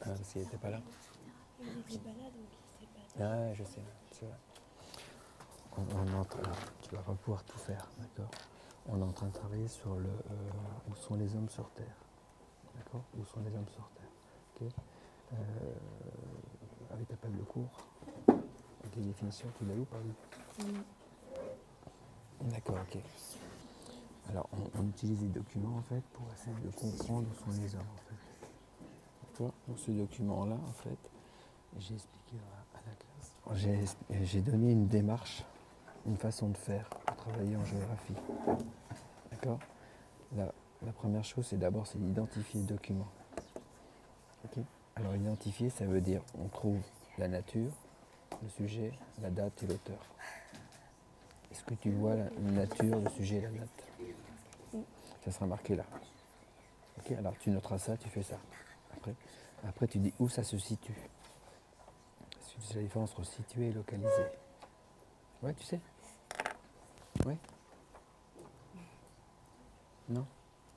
Parce qu'il n'était pas là. Il n'était pas là, donc il sait pas. Ah, je sais, c'est vrai. Tu vas pas pouvoir tout faire, d'accord? On est en train de travailler sur le où sont les hommes sur Terre, d'accord? Où sont les hommes sur Terre, ok? Avec ta table de cours, avec les définitions, tu l'as où, par exemple? D'accord, ok. Alors, on utilise des documents, en fait, pour essayer de comprendre où sont les hommes, en fait. D'accord? Dans ce document-là, en fait, j'ai expliqué à la classe. J'ai donné une démarche, une façon de faire pour travailler en géographie. D'accord? La première chose, c'est d'identifier le document. Ok? Alors, identifier, ça veut dire on trouve la nature, le sujet, la date et l'auteur. Est-ce que tu vois la nature, le sujet et la date? Ça sera marqué là. Ok? Alors, tu noteras ça, tu fais ça. Après, tu dis où ça se situe. Tu sais la différence entre situé et localisé. Ouais, tu sais? Ouais? Non?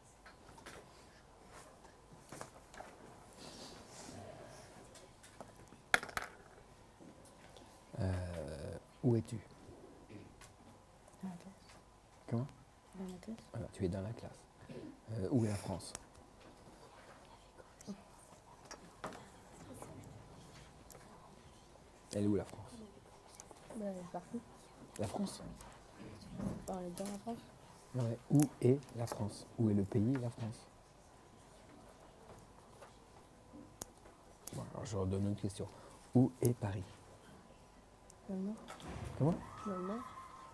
Où es-tu? Dans la classe. Comment? Dans la classe. Voilà, tu es dans la classe. Où est la France? Elle est où la France? Bah, partout. La France? On est dans la France. Ouais. Où est la France? Où est le pays, la France? Bon, alors je redonne une question. Où est Paris? Dans le nord. Comment? Dans le nord.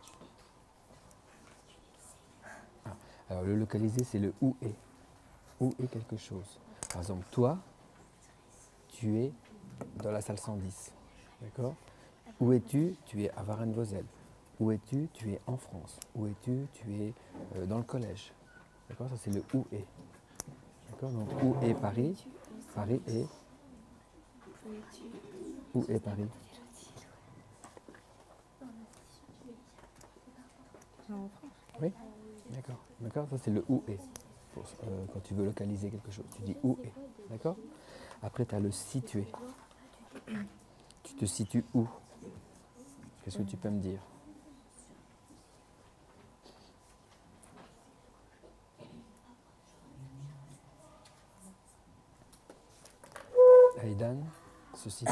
Alors le localisé, c'est le où est. Où est quelque chose. Par exemple, toi, tu es dans la salle 110. D'accord? Où es-tu? Tu es à Varennes-Vauzelles. Où es-tu? Tu es en France. Où es-tu? Tu es dans le collège. D'accord? Ça, c'est le où est. D'accord? Donc, où est Paris? Paris est. Où est Paris? En France. Oui? D'accord. D'accord? Ça, c'est le où est. Quand tu veux localiser quelque chose, tu dis où est. D'accord? Après, tu as le situé. Tu te situes où? Qu'est-ce que tu peux me dire? Haïdan se situe.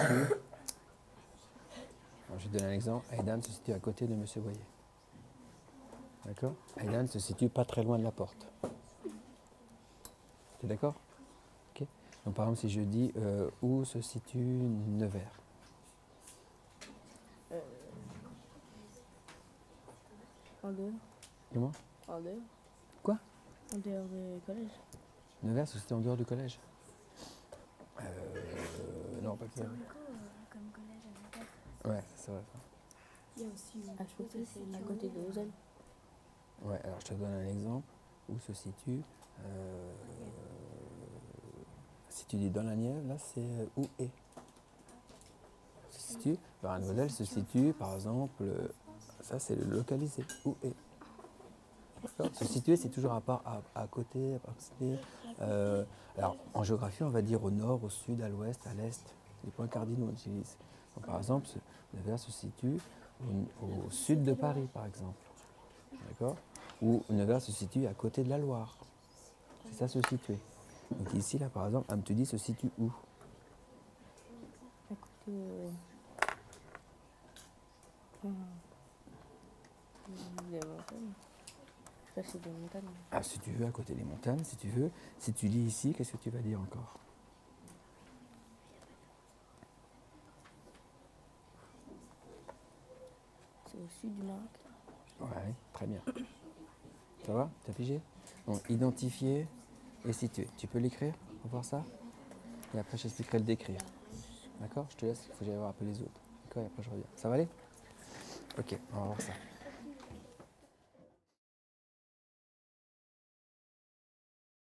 Alors, je vais donner un exemple. Haïdan se situe à côté de Monsieur Boyer. D'accord? Haïdan se situe pas très loin de la porte. Tu es d'accord? Ok. Donc, par exemple, si je dis où se situe Nevers? En dehors. Comment? En dehors. Quoi? En dehors du collège. Nevers se situe en dehors du collège? Non, pas que ça. Comme collège à Nevers. Ouais, c'est vrai. Il y a aussi à côté, c'est à côté de Lausanne. Ouais, alors je te donne un exemple. Où se situe si tu dis dans la Nièvre, là c'est où est. Se situe. Varennes-Vauzelles se situe, par exemple, ça c'est le localisé. Où est. D'accord? Se situer, c'est toujours à côté, à proximité. Alors en géographie, on va dire au nord, au sud, à l'ouest, à l'est. C'est les points cardinaux qu'on utilise. Donc, par exemple, Nevers se situe au sud de Paris, par exemple. D'accord? Ou Nevers se situe à côté de la Loire. C'est ça, se situer. Donc ici, là, par exemple, Amtudi se situe où? À côté des montagnes. Ça, c'est des montagnes. Ah, si tu veux, à côté des montagnes, si tu veux. Si tu lis ici, qu'est-ce que tu vas dire encore? C'est au sud du Maroc. Ouais, très bien. Ça va? T'as pigé? Donc, identifier et situer. Tu peux l'écrire pour voir ça? Et après, j'expliquerai le décrire. D'accord? Je te laisse, il faut que j'aille voir un peu les autres. D'accord? Et après, je reviens. Ça va aller? Ok, on va voir ça.